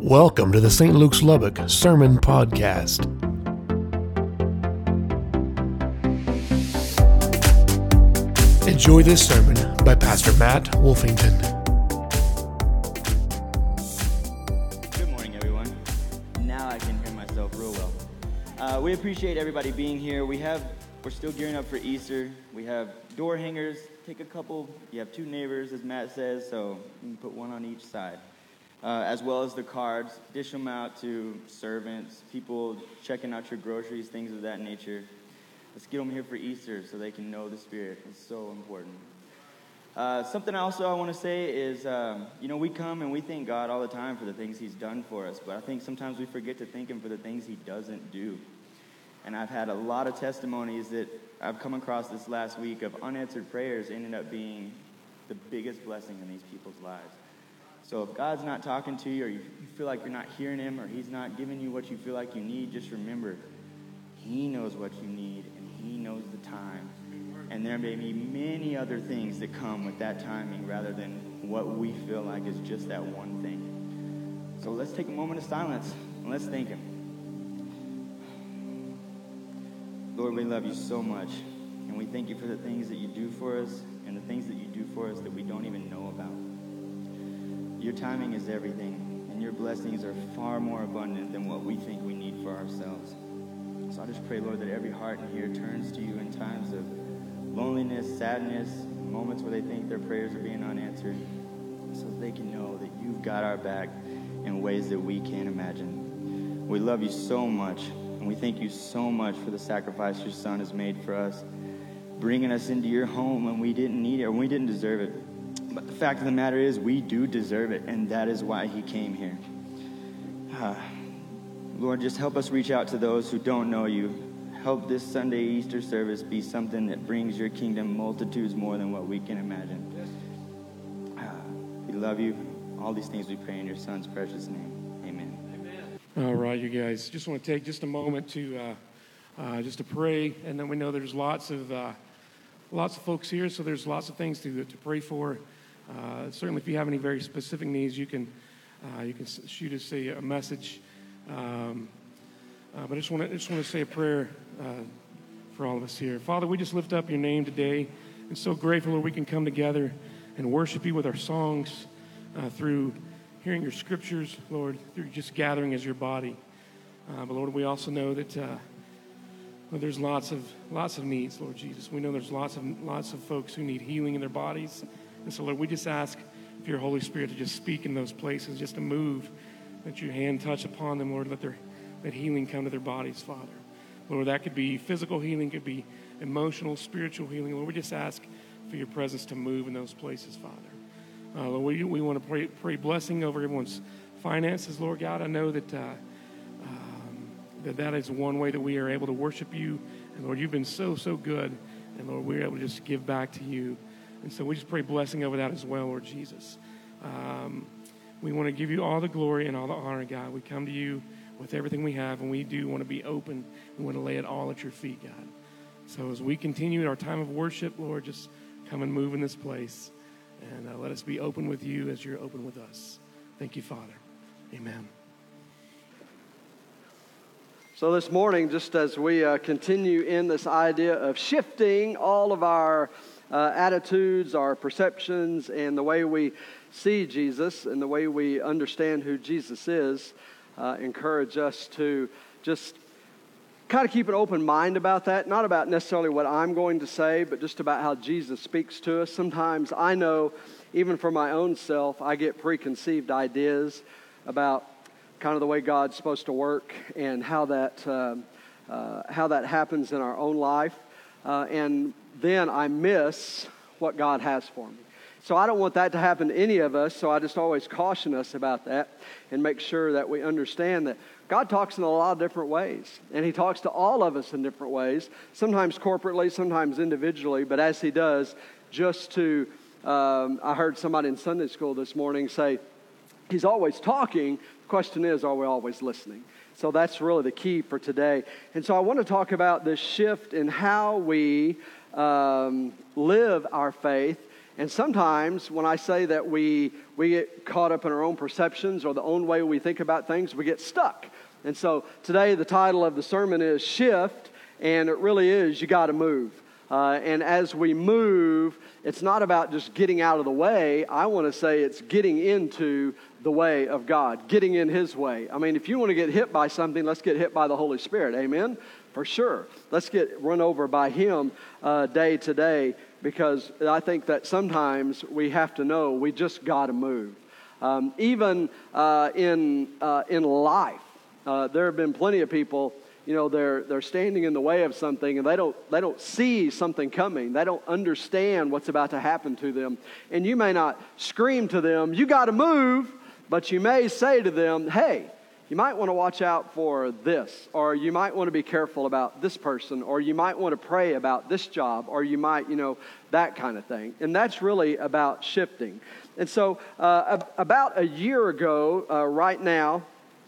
Welcome to the St. Luke's Lubbock Sermon Podcast. Enjoy this sermon by Pastor Matt Wolfington. Good morning, everyone. Now I can hear myself real well. We appreciate everybody being here. We're still gearing up for Easter. We have door hangers. Take a couple. You have two neighbors, as Matt says, so you can put one on each side. As well as the cards. Dish them out to servants, people checking out your groceries, things of that nature. Let's get them here for Easter so they can know the Spirit. It's so important. Something also I want to say is, we come and we thank God all the time for the things He's done for us, but I think sometimes we forget to thank Him for the things He doesn't do. And I've had a lot of testimonies that I've come across this last week of unanswered prayers ended up being the biggest blessing in these people's lives. So if God's not talking to you, or you feel like you're not hearing Him, or He's not giving you what you feel like you need, just remember, He knows what you need, and He knows the time. And there may be many other things that come with that timing rather than what we feel like is just that one thing. So let's take a moment of silence, and let's thank Him. Lord, we love You so much, and we thank You for the things that You do for us, and the things that You do for us that we don't even know about. Your timing is everything, and Your blessings are far more abundant than what we think we need for ourselves. So I just pray, Lord, that every heart in here turns to You in times of loneliness, sadness, moments where they think their prayers are being unanswered, so they can know that You've got our back in ways that we can't imagine. We love You so much, and we thank You so much for the sacrifice Your Son has made for us, bringing us into Your home when we didn't need it or when we didn't deserve it. But the fact of the matter is, we do deserve it, and that is why He came here. Lord, just help us reach out to those who don't know You. Help this Sunday Easter service be something that brings Your kingdom multitudes more than what we can imagine. We love You. All these things we pray in Your Son's precious name. Amen. All right, you guys. Just want to take just a moment to pray, and then we know there's lots of folks here, so there's lots of things to pray for. Certainly, if you have any very specific needs, you can shoot us a message. But I just want to say a prayer for all of us here. Father, we just lift up Your name today, and so grateful that we can come together and worship You with our songs, through hearing Your scriptures, Lord, through just gathering as Your body. But Lord, we also know that there's lots of needs, Lord Jesus. We know there's lots of folks who need healing in their bodies. And so, Lord, we just ask for Your Holy Spirit to just speak in those places, just to move, let Your hand touch upon them, Lord, let healing come to their bodies, Father. Lord, that could be physical healing, could be emotional, spiritual healing. Lord, we just ask for Your presence to move in those places, Father. Lord, we want to pray blessing over everyone's finances, Lord God. I know that that is one way that we are able to worship You. And Lord, You've been so good. And Lord, we're able to just give back to You. And so we just pray blessing over that as well, Lord Jesus. We want to give You all the glory and all the honor, God. We come to You with everything we have, and we do want to be open. We want to lay it all at Your feet, God. So as we continue our time of worship, Lord, just come and move in this place. And let us be open with You as You're open with us. Thank You, Father. Amen. So this morning, just as we continue in this idea of shifting all of our attitudes, our perceptions, and the way we see Jesus and the way we understand who Jesus is, encourage us to just kind of keep an open mind about that. Not about necessarily what I'm going to say, but just about how Jesus speaks to us. Sometimes I know, even for my own self, I get preconceived ideas about kind of the way God's supposed to work and how that happens in our own life. And then I miss what God has for me. So I don't want that to happen to any of us, so I just always caution us about that and make sure that we understand that God talks in a lot of different ways, and He talks to all of us in different ways, sometimes corporately, sometimes individually, but as He does, just to, I heard somebody in Sunday school this morning say, He's always talking. The question is, are we always listening? So that's really the key for today. And so I want to talk about this shift in how we live our faith And sometimes when I say that we get caught up in our own perceptions or the own way we think about things, we get stuck. And so today the title of the sermon is Shift, and it really is, you got to move. And as we move, it's not about just getting out of the way. I want to say it's getting into the way of God, getting in His way. I mean, if you want to get hit by something, let's get hit by the Holy Spirit. Amen? For sure. Let's get run over by Him day to day, because I think that sometimes we have to know we just got to move. Even in life, there have been plenty of people, you know, they're standing in the way of something, and they don't see something coming. They don't understand what's about to happen to them. And you may not scream to them, you got to move, but you may say to them, hey, you might want to watch out for this, or you might want to be careful about this person, or you might want to pray about this job, or you might, you know, that kind of thing. And that's really about shifting. And so about a year ago, right now,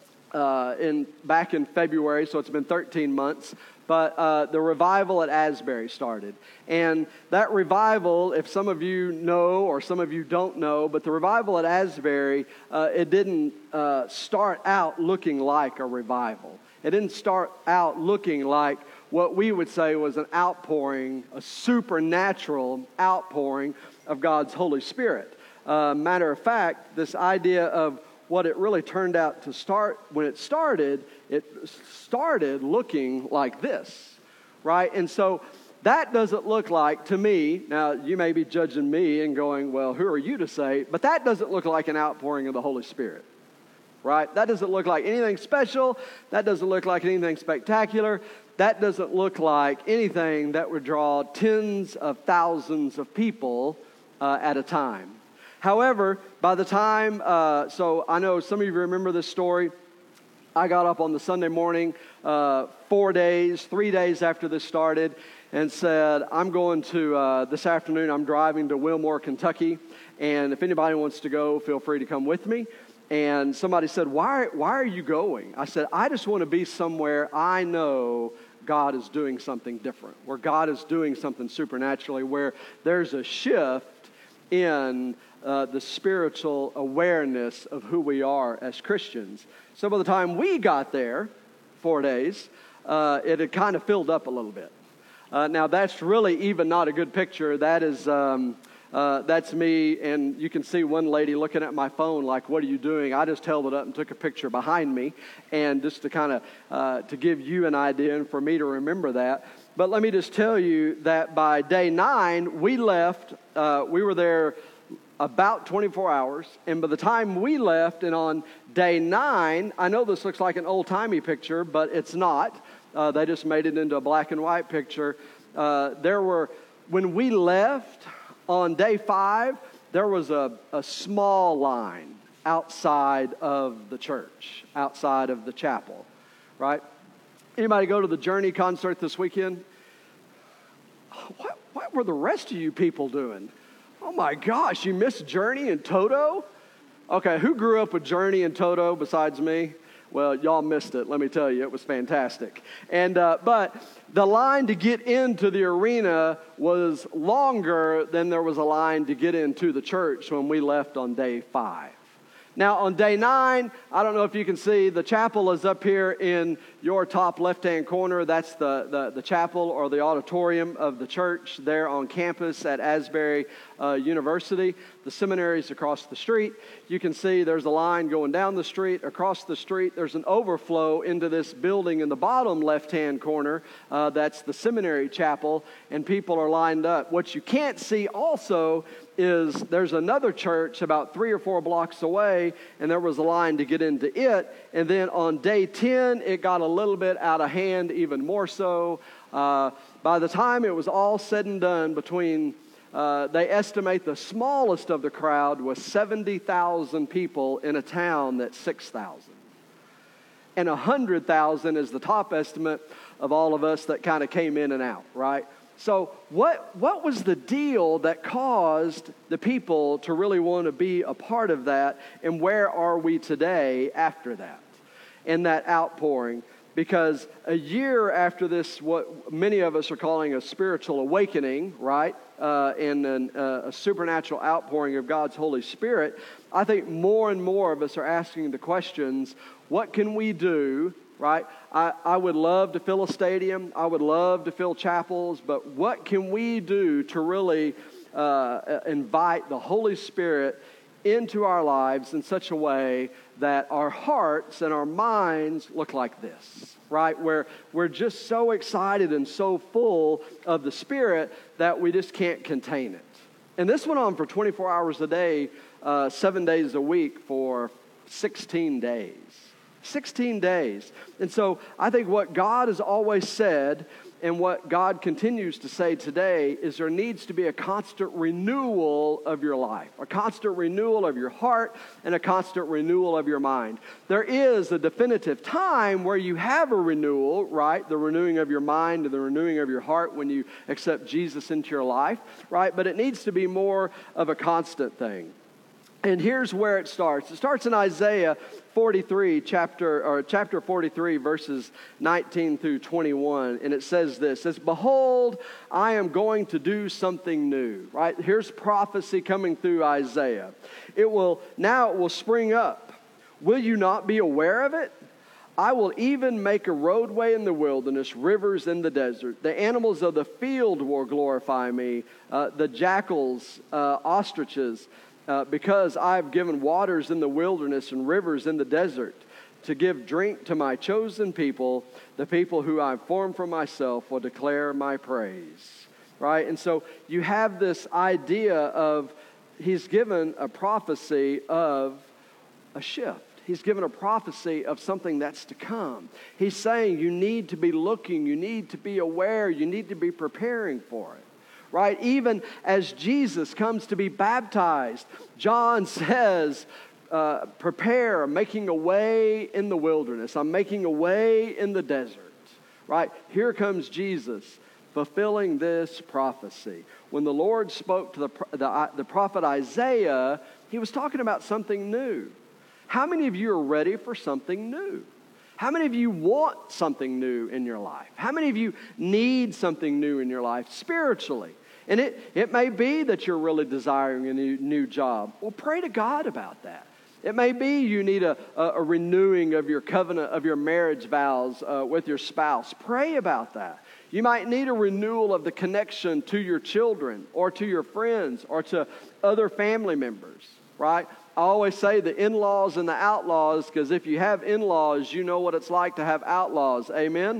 back in February, so it's been 13 months, but the revival at Asbury started. And that revival, if some of you know or some of you don't know, but the revival at Asbury, it didn't start out looking like a revival. It didn't start out looking like what we would say was an outpouring, a supernatural outpouring of God's Holy Spirit. Matter of fact, this idea of what it really turned out to start, when it started looking like this, right? And so that doesn't look like, to me, now you may be judging me and going, well, who are you to say? But that doesn't look like an outpouring of the Holy Spirit, right? That doesn't look like anything special. That doesn't look like anything spectacular. That doesn't look like anything that would draw tens of thousands of people at a time. However, by the time, so I know some of you remember this story. I got up on the Sunday morning, 3 days after this started, and said, I'm going to, this afternoon, I'm driving to Wilmore, Kentucky, and if anybody wants to go, feel free to come with me. And somebody said, why are you going? I said, I just want to be somewhere I know God is doing something different, where God is doing something supernaturally, where there's a shift in the spiritual awareness of who we are as Christians. So by the time we got there, 4 days, it had kind of filled up a little bit. Now that's really even not a good picture. That is, that's me, and you can see one lady looking at my phone like, what are you doing? I just held it up and took a picture behind me, and just to kind of, to give you an idea and for me to remember that. But let me just tell you that by day 9, we left, we were there about 24 hours, and by the time we left, and on day 9, I know this looks like an old-timey picture, but it's not. They just made it into a black and white picture. When we left on day 5, there was a small line outside of the church, outside of the chapel, right? Anybody go to the Journey concert this weekend? What were the rest of you people doing? Oh my gosh, you missed Journey and Toto? Okay, who grew up with Journey and Toto besides me? Well, y'all missed it, let me tell you. It was fantastic. And but the line to get into the arena was longer than there was a line to get into the church when we left on day 5. Now, on day 9, I don't know if you can see, the chapel is up here in your top left-hand corner. That's the chapel or the auditorium of the church there on campus at Asbury University. The seminary is across the street. You can see there's a line going down the street. Across the street, there's an overflow into this building in the bottom left-hand corner. That's the seminary chapel, and people are lined up. What you can't see also is there's another church about 3 or 4 blocks away, and there was a line to get into it. And then on day 10, it got a little bit out of hand, even more so. By the time it was all said and done, they estimate the smallest of the crowd was 70,000 people in a town that's 6,000. And 100,000 is the top estimate of all of us that kind of came in and out, right? So what was the deal that caused the people to really want to be a part of that, and where are we today after that, and that outpouring? because a year after this, what many of us are calling a spiritual awakening, right, and a supernatural outpouring of God's Holy Spirit, I think more and more of us are asking the questions, what can we do, right? I would love to fill a stadium. I would love to fill chapels, but what can we do to really invite the Holy Spirit into our lives in such a way that our hearts and our minds look like this, right? Where we're just so excited and so full of the Spirit that we just can't contain it. And this went on for 24 hours a day, 7 days a week for 16 days. 16 days. And so I think what God has always said and what God continues to say today is there needs to be a constant renewal of your life, a constant renewal of your heart, and a constant renewal of your mind. There is a definitive time where you have a renewal, right? The renewing of your mind and the renewing of your heart when you accept Jesus into your life, right? But it needs to be more of a constant thing. And here's where it starts. It starts in Isaiah 43, chapter 43, verses 19 through 21. And it says this, it says, "Behold, I am going to do something new." Right? Here's prophecy coming through Isaiah. It will spring up. Will you not be aware of it? I will even make a roadway in the wilderness, rivers in the desert. The animals of the field will glorify me, the jackals, ostriches, because I have given waters in the wilderness and rivers in the desert to give drink to my chosen people. The people who I have formed for myself will declare my praise. Right? And so you have this idea of he's given a prophecy of a shift. He's given a prophecy of something that's to come. He's saying you need to be looking, you need to be aware, you need to be preparing for it. Right? Even as Jesus comes to be baptized, John says, prepare, I'm making a way in the wilderness. I'm making a way in the desert. Right? Here comes Jesus fulfilling this prophecy. When the Lord spoke to the prophet Isaiah, he was talking about something new. How many of you are ready for something new? How many of you want something new in your life? How many of you need something new in your life spiritually? And it may be that you're really desiring a new job. Well, pray to God about that. It may be you need a renewing of your covenant, of your marriage vows with your spouse. Pray about that. You might need a renewal of the connection to your children or to your friends or to other family members, right? I always say the in-laws and the outlaws, because if you have in-laws, you know what it's like to have outlaws. Amen?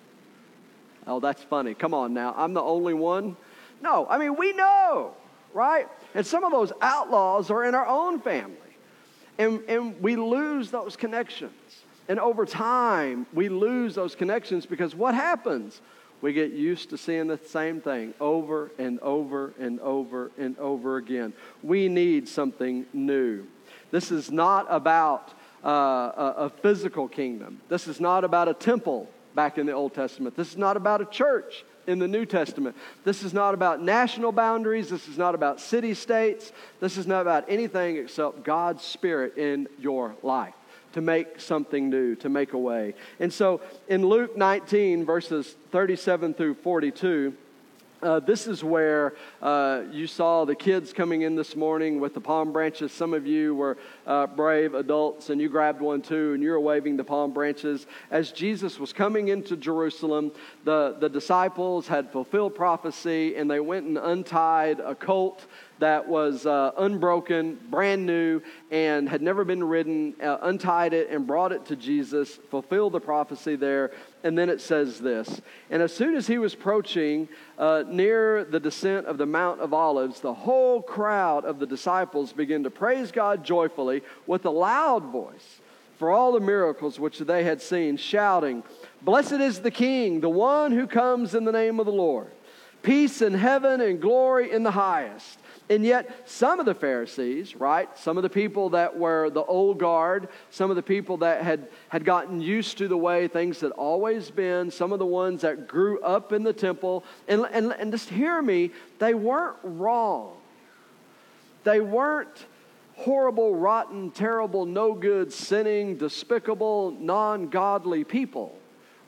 Oh, that's funny. Come on now. I'm the only one? No. I mean, we know, right? And some of those outlaws are in our own family. And we lose those connections. And over time, we lose those connections because what happens? We get used to seeing the same thing over and over and over and over again. We need something new. This is not about a physical kingdom. This is not about a temple back in the Old Testament. This is not about a church in the New Testament. This is not about national boundaries. This is not about city-states. This is not about anything except God's Spirit in your life to make something new, to make a way. And so in Luke 19, verses 37 through 42, this is where you saw the kids coming in this morning with the palm branches. Some of you were brave adults, and you grabbed one too, and you were waving the palm branches. As Jesus was coming into Jerusalem, the disciples had fulfilled prophecy, and they went and untied a colt that was unbroken, brand new, and had never been ridden, untied it and brought it to Jesus, fulfilled the prophecy there. And then it says this, "And as soon as he was approaching near the descent of the Mount of Olives, the whole crowd of the disciples began to praise God joyfully with a loud voice for all the miracles which they had seen, shouting, 'Blessed is the King, the one who comes in the name of the Lord. Peace in heaven and glory in the highest.' And yet some of the Pharisees, right, some of the people that were the old guard, some of the people that had gotten used to the way things had always been, some of the ones that grew up in the temple, and just hear me, they weren't wrong. They weren't horrible, rotten, terrible, no good, sinning, despicable, non-godly people.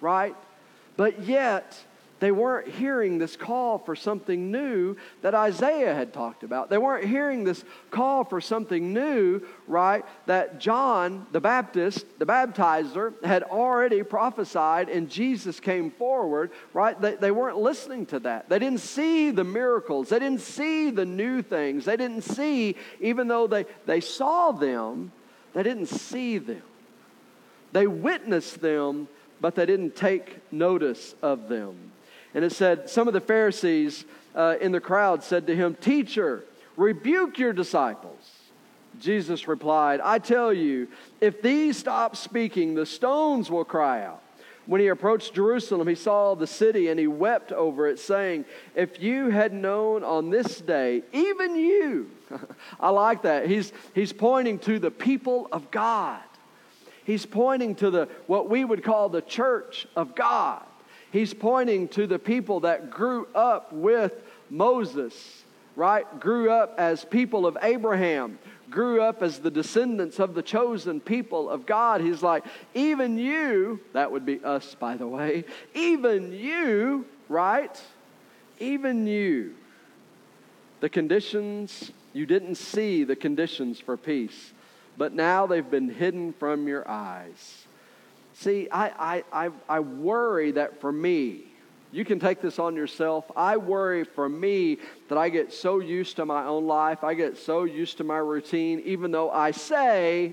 right? But yet, they weren't hearing this call for something new that Isaiah had talked about. They weren't hearing this call for something new, right, that John the Baptist, the baptizer, had already prophesied and Jesus came forward, right? They weren't listening to that. They didn't see the miracles. They didn't see the new things. They didn't see, even though they saw them, they didn't see them. They witnessed them, but they didn't take notice of them. And it said, some of the Pharisees in the crowd said to him, "Teacher, rebuke your disciples." Jesus replied, "I tell you, if these stop speaking, the stones will cry out." When he approached Jerusalem, he saw the city and he wept over it, saying, "If you had known on this day, even you," I like that. He's pointing to the people of God. He's pointing to what we would call the church of God. He's pointing to the people that grew up with Moses, right? Grew up as people of Abraham, grew up as the descendants of the chosen people of God. He's like, even you, that would be us, by the way, even you, right? Even you, the conditions, you didn't see the conditions for peace, but now they've been hidden from your eyes. See, I worry that for me, you can take this on yourself. I worry for me that I get so used to my own life. I get so used to my routine, even though I say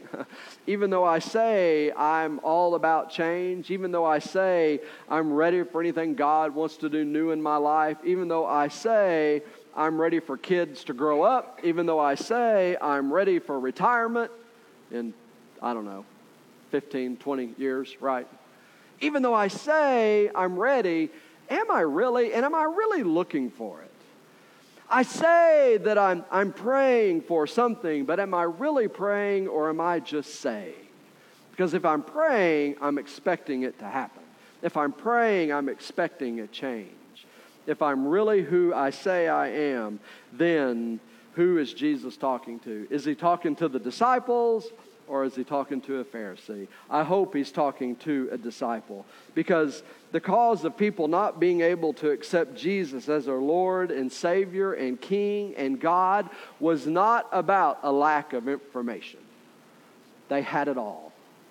I'm all about change, even though I say I'm ready for anything God wants to do new in my life, even though I say I'm ready for kids to grow up, even though I say I'm ready for retirement in, 15, 20 years, right? Even though I say I'm ready, am I really? And am I really looking for it? I say that I'm praying for something, but am I really praying or am I just saying? Because if I'm praying, I'm expecting it to happen. If I'm praying, I'm expecting a change. If I'm really who I say I am, then who is Jesus talking to? Is he talking to the disciples? Or is he talking to a Pharisee? I hope he's talking to a disciple. Because the cause of people not being able to accept Jesus as their Lord and Savior and King and God was not about a lack of information. They had it all.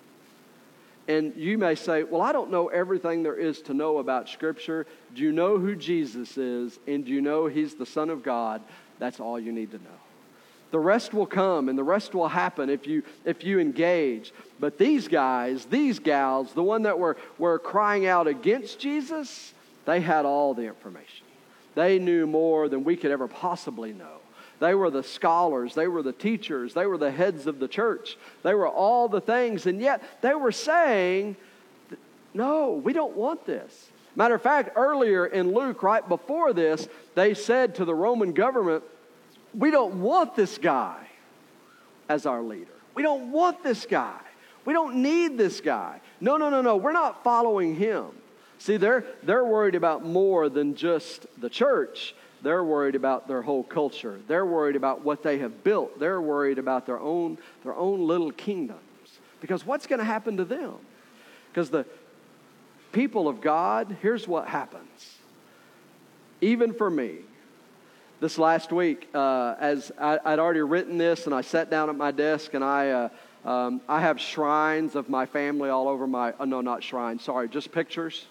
And you may say, well, I don't know everything there is to know about Scripture. Do you know who Jesus is? And do you know he's the Son of God? That's all you need to know. The rest will come and the rest will happen if you engage. But these guys, these gals, the one that were crying out against Jesus, they had all the information. They knew more than we could ever possibly know. They were the scholars. They were the teachers. They were the heads of the church. They were all the things. And yet they were saying, no, we don't want this. Matter of fact, earlier in Luke, right before this, they said to the Roman government, we don't want this guy as our leader. We don't want this guy. We don't need this guy. No. We're not following him. See, they're worried about more than just the church. They're worried about their whole culture. They're worried about what they have built. They're worried about their own little kingdoms. Because what's going to happen to them? Because the people of God, here's what happens. Even for me, this last week, as I'd already written this, and I sat down at my desk, and I have shrines of my family all over not shrines, sorry, just pictures.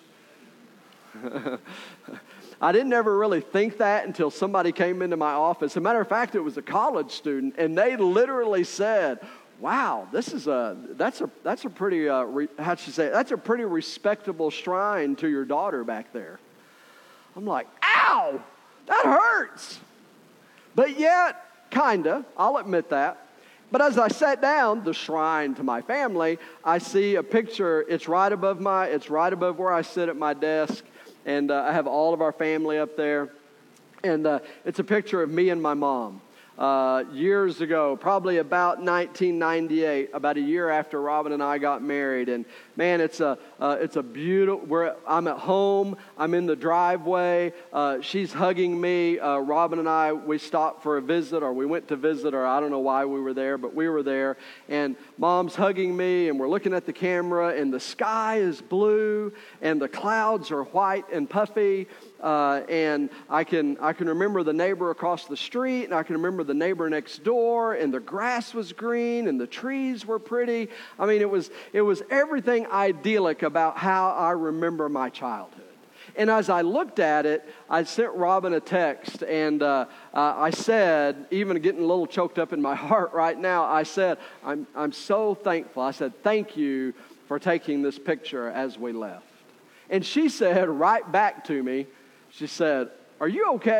I didn't ever really think that until somebody came into my office. As a matter of fact, it was a college student, and they literally said, "Wow, that's a pretty that's a pretty respectable shrine to your daughter back there." I'm like, "Ow, that hurts." But yet, kinda, I'll admit that. But as I sat down, the shrine to my family, I see a picture. It's right above where I sit at my desk, and I have all of our family up there. And it's a picture of me and my mom. years ago, probably about 1998, about a year after Robin and I got married. And man, it's a beautiful. I'm at home. I'm in the driveway. She's hugging me. Robin and I, we stopped for a visit, or we went to visit, or I don't know why we were there, but we were there. And Mom's hugging me, and we're looking at the camera, and the sky is blue, and the clouds are white and puffy. And I can remember the neighbor across the street, and I can remember the neighbor next door, and the grass was green, and the trees were pretty. I mean, it was everything idyllic about how I remember my childhood. And as I looked at it, I sent Robin a text, and I said, even getting a little choked up in my heart right now, I said, I'm so thankful. I said, thank you for taking this picture as we left. And she said right back to me, she said, "Are you okay?" ?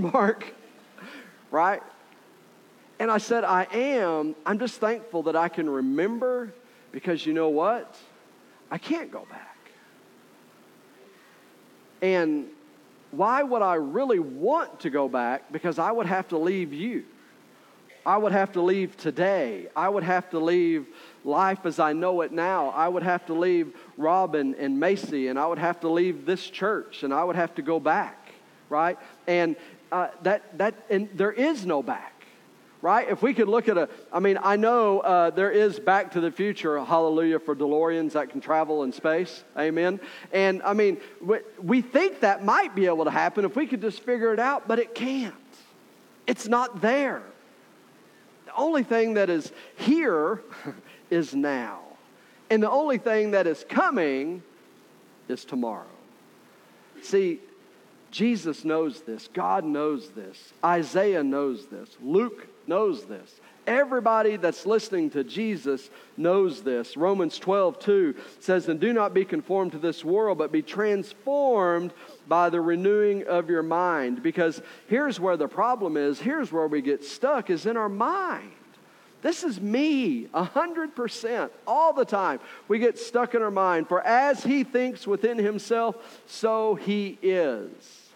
Right? And I said, I am. I'm just thankful that I can remember, because you know what? I can't go back. And why would I really want to go back? Because I would have to leave you. I would have to leave today. I would have to leave life as I know it now. I would have to leave Robin and Macy, and I would have to leave this church, and I would have to go back, right? And and there is no back, right? If we could look at I know there is Back to the Future, hallelujah, for DeLoreans that can travel in space, amen. And I mean, we think that might be able to happen if we could just figure it out, but it can't. It's not there. The only thing that is here is now. And the only thing that is coming is tomorrow. See, Jesus knows this. God knows this. Isaiah knows this. Luke knows this. Everybody that's listening to Jesus knows this. Romans 12:2 says, "And do not be conformed to this world, but be transformed by the renewing of your mind." Because here's where the problem is. Here's where we get stuck, is in our mind. This is me, 100%, all the time. We get stuck in our mind. For as he thinks within himself, so he is,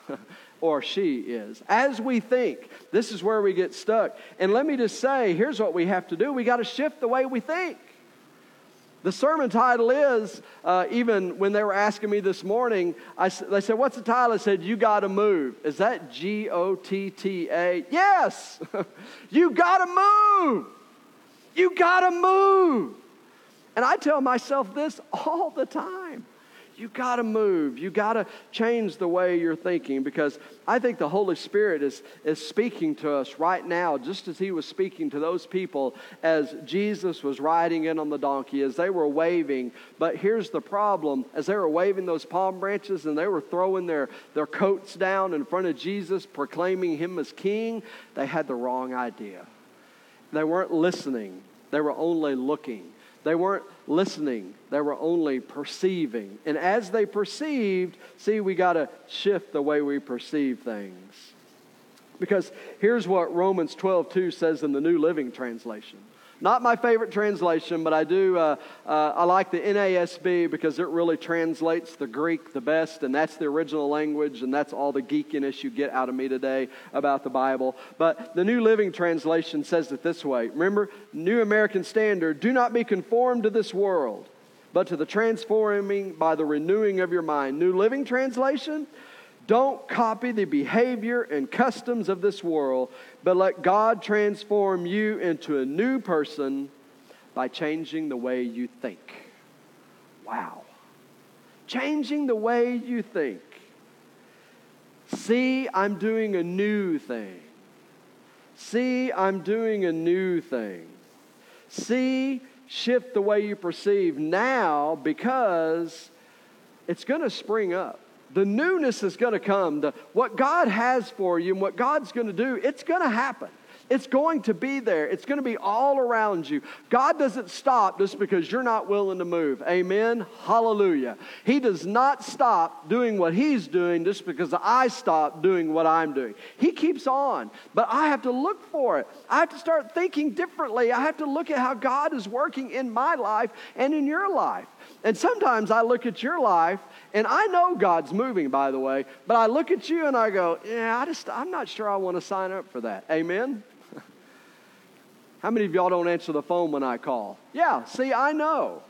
or she is. As we think, this is where we get stuck. And let me just say, here's what we have to do. We got to shift the way we think. The sermon title is, even when they were asking me this morning, they said, "What's the title?" I said, "You Gotta Move." Is that Gotta? Yes! You gotta move! You gotta move. And I tell myself this all the time. You gotta move. You gotta change the way you're thinking, because I think the Holy Spirit is speaking to us right now, just as he was speaking to those people as Jesus was riding in on the donkey, as they were waving. But here's the problem. As they were waving those palm branches and they were throwing their coats down in front of Jesus, proclaiming him as king, they had the wrong idea. They weren't listening. They were only looking. They weren't listening. They were only perceiving. And as they perceived, see, we got to shift the way we perceive things. Because here's what Romans 12:2 says in the New Living Translation. Not my favorite translation, but I do. I like the NASB because it really translates the Greek the best, and that's the original language, and that's all the geekiness you get out of me today about the Bible. But the New Living Translation says it this way. Remember, New American Standard, "Do not be conformed to this world, but to the transforming by the renewing of your mind." New Living Translation, "Don't copy the behavior and customs of this world, but let God transform you into a new person by changing the way you think." Wow. Changing the way you think. See, I'm doing a new thing. See, I'm doing a new thing. See, shift the way you perceive now, because it's going to spring up. The newness is going to come. What God has for you and what God's going to do, it's going to happen. It's going to be there. It's going to be all around you. God doesn't stop just because you're not willing to move. Amen? Hallelujah. He does not stop doing what He's doing just because I stop doing what I'm doing. He keeps on. But I have to look for it. I have to start thinking differently. I have to look at how God is working in my life and in your life. And sometimes I look at your life, and I know God's moving, by the way, but I look at you and I go, I'm not sure I want to sign up for that. Amen? How many of y'all don't answer the phone when I call? Yeah, see, I know.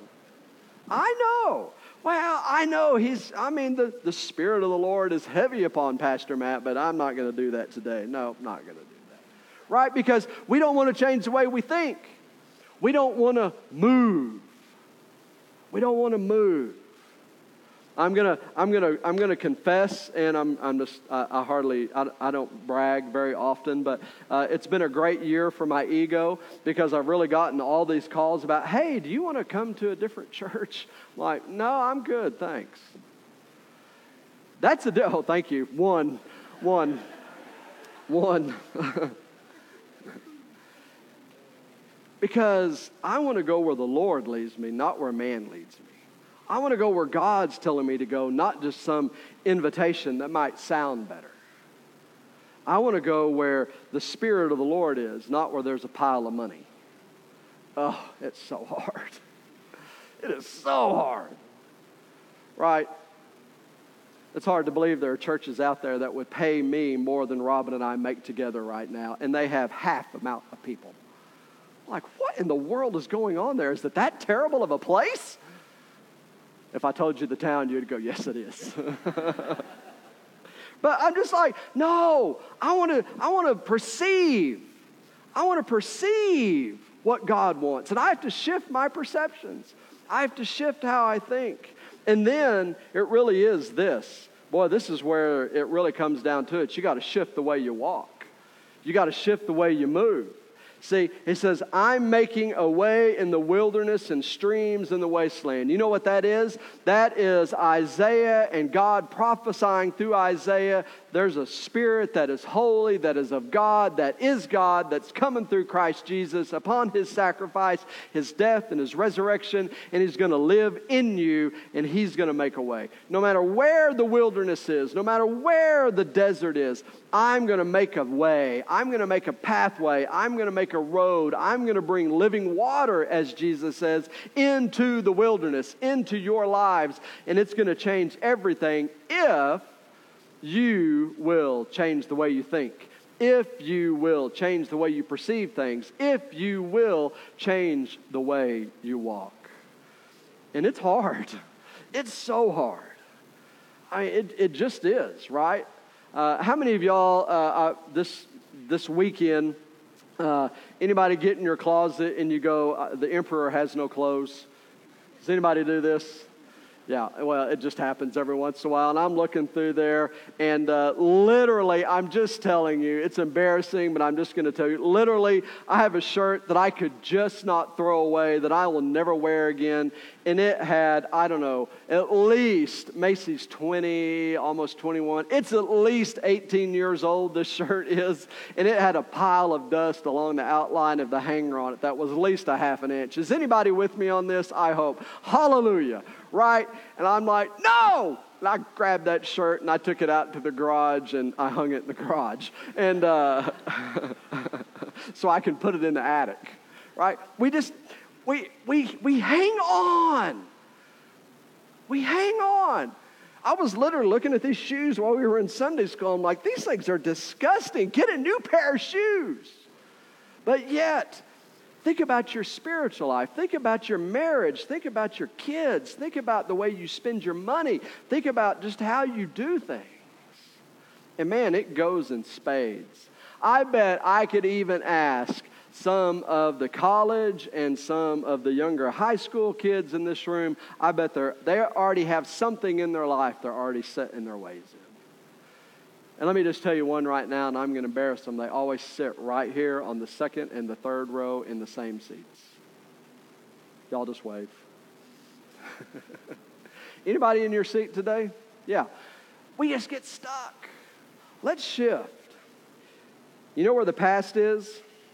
Well, I know the Spirit of the Lord is heavy upon Pastor Matt, but I'm not going to do that today. No, I'm not going to do that. Right? Because we don't want to change the way we think. We don't want to move. We don't want to move. I'm gonna confess, and I don't brag very often, but it's been a great year for my ego because I've really gotten all these calls about, hey, do you want to come to a different church? I'm like, no, I'm good, thanks. That's oh, thank you. One. Because I want to go where the Lord leads me, not where man leads me. I want to go where God's telling me to go, not just some invitation that might sound better. I want to go where the Spirit of the Lord is, not where there's a pile of money. Oh, it's so hard. It is so hard. Right? It's hard to believe there are churches out there that would pay me more than Robin and I make together right now, and they have half the amount of people. Like, what in the world is going on there? Is it that terrible of a place? If I told you the town, you'd go, yes, it is. But I'm just like, no, I want to perceive. I want to perceive what God wants. And I have to shift my perceptions. I have to shift how I think. And then it really is this. Boy, this is where it really comes down to it. You got to shift the way you walk. You got to shift the way you move. See, he says, I'm making a way in the wilderness and streams in the wasteland. You know what that is? That is Isaiah and God prophesying through Isaiah. There's a spirit that is holy, that is of God, that's coming through Christ Jesus upon his sacrifice, his death and his resurrection, and he's going to live in you, and he's going to make a way. No matter where the wilderness is, no matter where the desert is, I'm going to make a way. I'm going to make a pathway. I'm going to make a road. I'm going to bring living water, as Jesus says, into the wilderness, into your lives. And it's going to change everything if you will change the way you think. If you will change the way you perceive things. If you will change the way you walk. And it's hard. It's so hard. It just is, right? How many of y'all this weekend, anybody get in your closet and you go, the emperor has no clothes? Does anybody do this? Yeah, well, it just happens every once in a while. And I'm looking through there, and literally, I'm just telling you, it's embarrassing, but I'm just going to tell you, literally, I have a shirt that I could just not throw away, that I will never wear again. And it had, I don't know, at least, Macy's 20, almost 21. It's at least 18 years old, this shirt is. And it had a pile of dust along the outline of the hanger on it that was at least a half an inch. Is anybody with me on this? I hope. Hallelujah. Right? And I'm like, no! And I grabbed that shirt and I took it out to the garage and I hung it in the garage. And so I can put it in the attic. Right? We hang on. We hang on. I was literally looking at these shoes while we were in Sunday school. I'm like, these things are disgusting. Get a new pair of shoes. But yet, think about your spiritual life. Think about your marriage. Think about your kids. Think about the way you spend your money. Think about just how you do things. And man, it goes in spades. I bet I could even ask some of the college and some of the younger high school kids in this room. I bet they already have something in their life they're already set in their ways in. And let me just tell you one right now, and I'm going to embarrass them. They always sit right here on the second and the third row in the same seats. Y'all just wave. Anybody in your seat today? Yeah. We just get stuck. Let's shift. You know where the past is?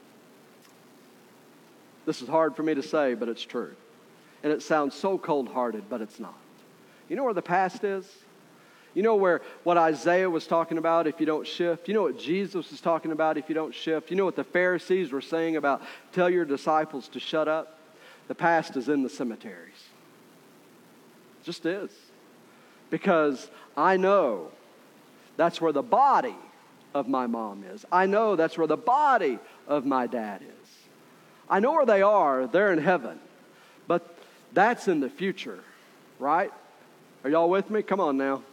This is hard for me to say, but it's true. And it sounds so cold-hearted, but it's not. You know where the past is? You know what Isaiah was talking about if you don't shift? You know what Jesus was talking about if you don't shift? You know what the Pharisees were saying about tell your disciples to shut up? The past is in the cemeteries. It just is. Because I know that's where the body of my mom is. I know that's where the body of my dad is. I know where they are. They're in heaven. But that's in the future, right? Are y'all with me? Come on now.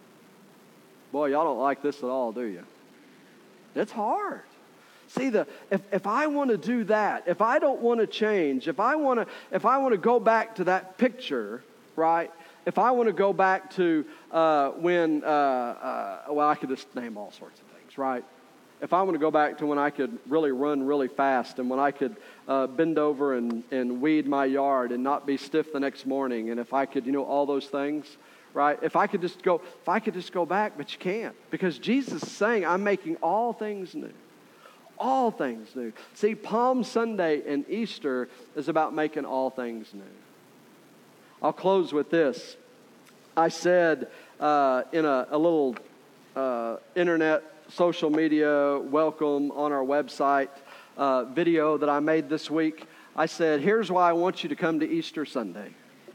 Boy, y'all don't like this at all, do you? It's hard. See, if I want to do that, if I don't want to change, if I want to go back to that picture, right? If I want to go back to when, I could just name all sorts of things, right? If I want to go back to when I could really run really fast and when I could bend over and weed my yard and not be stiff the next morning, and if I could, all those things, right? If I could just go back, but you can't, because Jesus is saying, I'm making all things new. All things new. See, Palm Sunday and Easter is about making all things new. I'll close with this. I said in a little internet social media welcome on our website video that I made this week, I said, here's why I want you to come to Easter Sunday.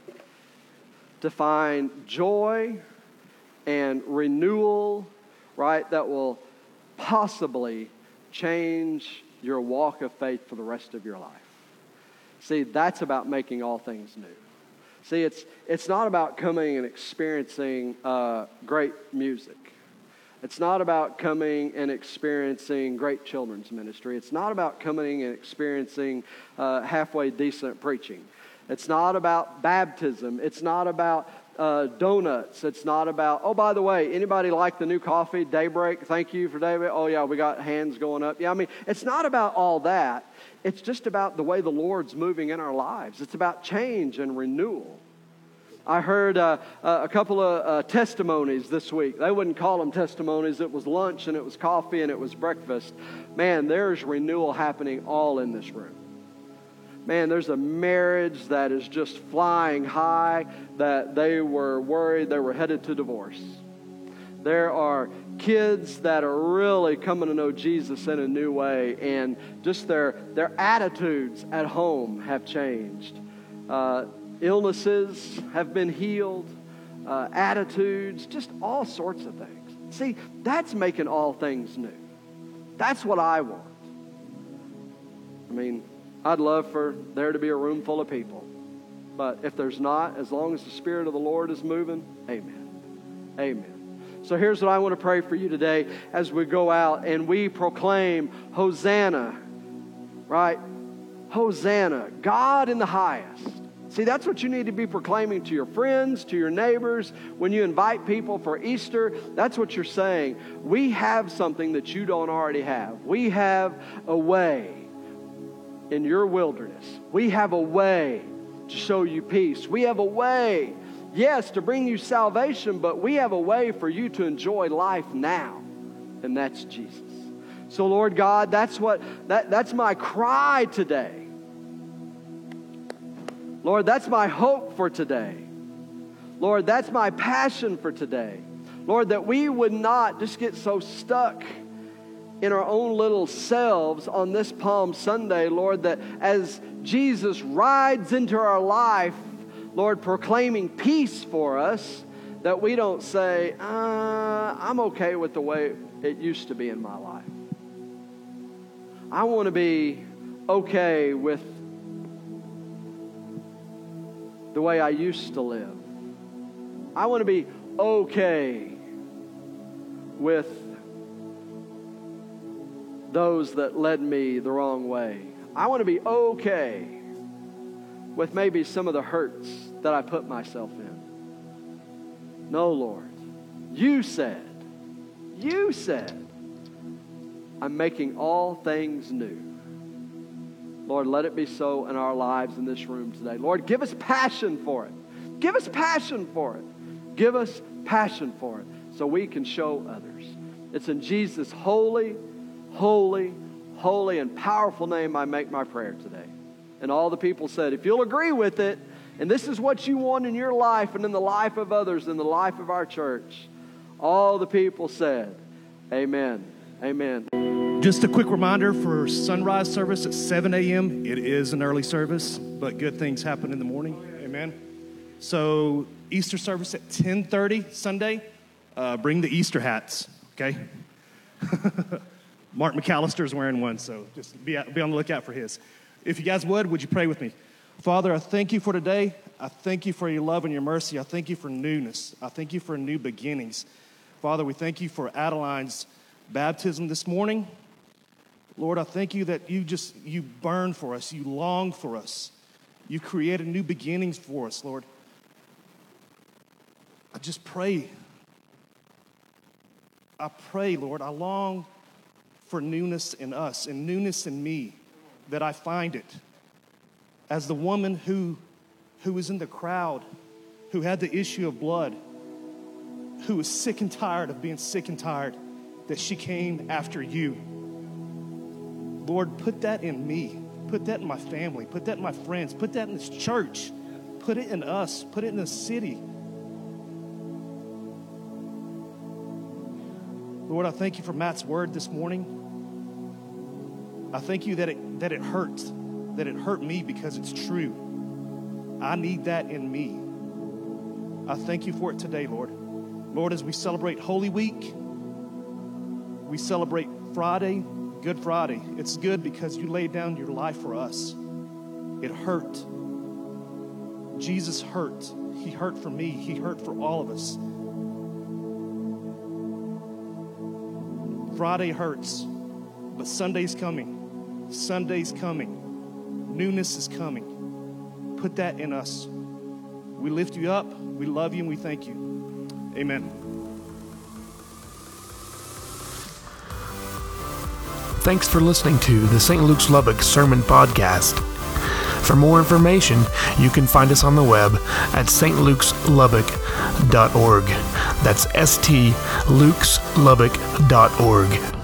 To find joy and renewal, right, that will possibly change your walk of faith for the rest of your life. See, that's about making all things new. See, it's not about coming and experiencing great music. It's not about coming and experiencing great children's ministry. It's not about coming and experiencing halfway decent preaching. It's not about baptism. It's not about donuts. It's not about, oh, by the way, anybody like the new coffee, Daybreak? Thank you for Daybreak. Oh, yeah, we got hands going up. Yeah, it's not about all that. It's just about the way the Lord's moving in our lives. It's about change and renewal. I heard a couple of testimonies this week. They wouldn't call them testimonies. It was lunch and it was coffee and it was breakfast. Man, there's renewal happening all in this room. Man, there's a marriage that is just flying high, that they were worried they were headed to divorce. There are kids that are really coming to know Jesus in a new way, and just their attitudes at home have changed. Illnesses have been healed, attitudes, just all sorts of things. See, that's making all things new. That's what I want. I'd love for there to be a room full of people. But if there's not, as long as the Spirit of the Lord is moving, amen. Amen. So here's what I want to pray for you today as we go out and we proclaim Hosanna, right? Hosanna, God in the highest. See, that's what you need to be proclaiming to your friends, to your neighbors. When you invite people for Easter, that's what you're saying. We have something that you don't already have. We have a way in your wilderness. We have a way to show you peace. We have a way, yes, to bring you salvation, but we have a way for you to enjoy life now, and that's Jesus. So, Lord God, that's my cry today. Lord, that's my hope for today. Lord, that's my passion for today. Lord, that we would not just get so stuck in our own little selves on this Palm Sunday, Lord, that as Jesus rides into our life, Lord, proclaiming peace for us, that we don't say, I'm okay with the way it used to be in my life. I want to be okay with the way I used to live. I want to be okay with those that led me the wrong way. I want to be okay with maybe some of the hurts that I put myself in. No, Lord. You said, I'm making all things new. Lord, let it be so in our lives in this room today. Lord, give us passion for it. Give us passion for it. Give us passion for it so we can show others. It's in Jesus' holy, holy, holy, and powerful name I make my prayer today. And all the people said, if you'll agree with it, and this is what you want in your life and in the life of others, in the life of our church, all the people said, amen. Amen. Just a quick reminder for sunrise service at 7 a.m. It is an early service, but good things happen in the morning. Amen. So Easter service at 10:30 Sunday. Bring the Easter hats, okay? Mark McAllister's wearing one, so just be on the lookout for his. If you guys would you pray with me? Father, I thank you for today. I thank you for your love and your mercy. I thank you for newness. I thank you for new beginnings. Father, we thank you for Adeline's baptism this morning. Lord, I thank you that you burn for us. You long for us. You created new beginnings for us, Lord. I just pray. I pray, Lord, I long for newness in us and newness in me, that I find it. As the woman who was in the crowd, who had the issue of blood, who was sick and tired of being sick and tired, that she came after you. Lord, put that in me. Put that in my family. Put that in my friends. Put that in this church. Put it in us. Put it in the city. Lord, I thank you for Matt's word this morning. I thank you that it hurts, that it hurt me because it's true. I need that in me. I thank you for it today, Lord. Lord, as we celebrate Holy Week, we celebrate Friday, Good Friday. It's good because you laid down your life for us. It hurt. Jesus hurt. He hurt for me. He hurt for all of us. Friday hurts, but Sunday's coming. Sunday's coming. Newness is coming. Put that in us. We lift you up. We love you and we thank you. Amen. Thanks for listening to the St. Luke's Lubbock Sermon Podcast. For more information, you can find us on the web at stlukes.lubbock.org. That's stlukes.lubbock.org.